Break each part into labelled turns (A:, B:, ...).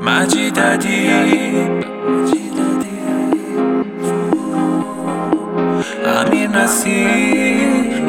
A: مجید ادیب، امیر نصیر،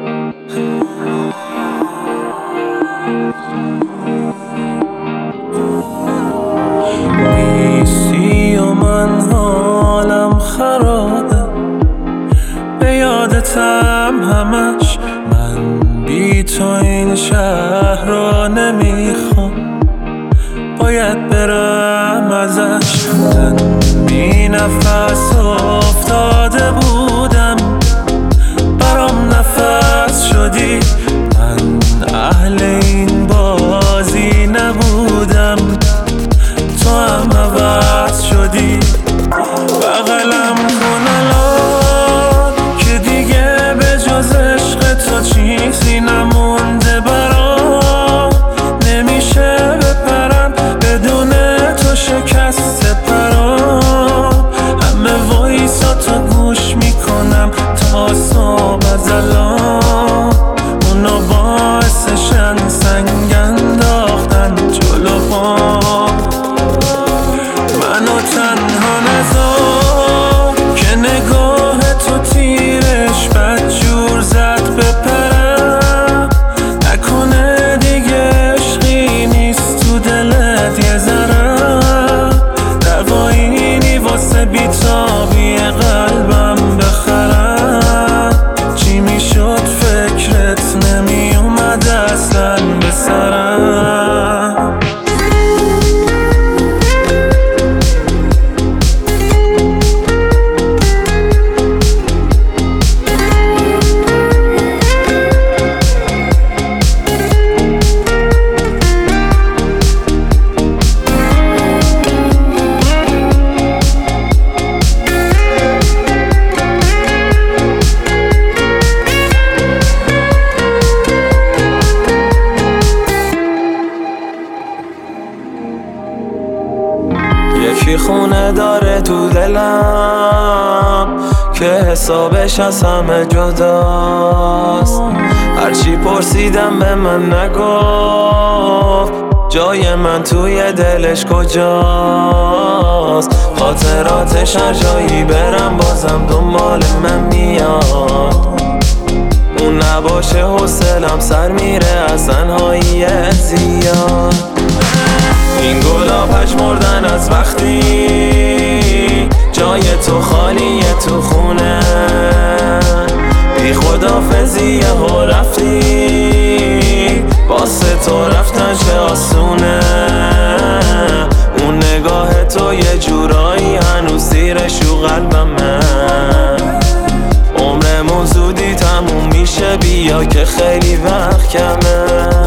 A: نیستی و من حالم خرابه، به یادتم همش، من بی تو این شهر را نمیخوام، باید برم ازش. من بی نفس افتاده بودم، برام نفس شدی، من اهل این بازی نبودم، تو هم عوض شدی. بغلم کن الان که دیگه به جز عشق تو چیزی نمونده برام، نمیشه بپرم بدون تو شکست پرام، همه وایسا تو گوش میکنم تا صبح از الان، اونا باعثشن سنگ انداختن جلو پام، منو تنها نذار که نگاه تو تیرش بدجور زد بپرم، نکنه دیگه عشقی نیست تو دلت یه ذره، دوایینی واسه بیتابی قلبم بخرم، چی میشد فکرت نمیومد اصلا به سرم. یکی خونه داره تو دلم که حسابش از همه جداست، هرچی پرسیدم به من نگفت جای من توی دلش کجاست، خاطراتش هر جایی برم بازم دنبال من میاد، اون نباشه حوصلم سر میره از تنهایی زیاد، این گلا پژمردن از وقتی جای تو خالیه تو خونه، بی خدافزی ها رفتی واسه تو رفتن چه آسونه، اون نگاه تو یه جورایی هنوز زیرش و قلبمه، عمرمون زودی تموم میشه بیا که خیلی وقت کمه.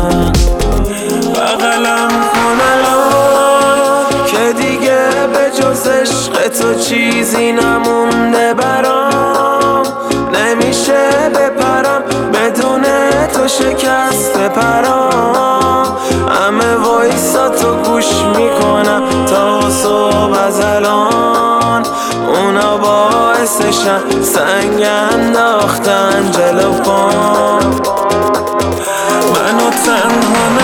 A: بغلم کن الان که دیگه به جز عشق تو چیزی نمونده برام، نمیشه بپرم بدون تو شکست پرام، همه وایسا تو گوش میکنم تا صبح از الان، اونا باعثشن سنگ انداختن جلو پام، منو تنها